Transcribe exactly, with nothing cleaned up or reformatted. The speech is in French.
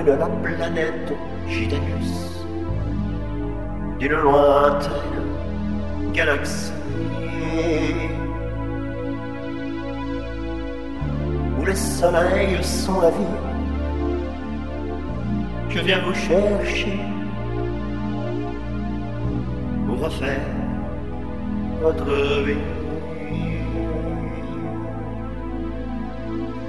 de la planète Gitanus, d'une lointaine galaxie, où les soleils sont la vie. Je viens vous chercher pour refaire votre vie.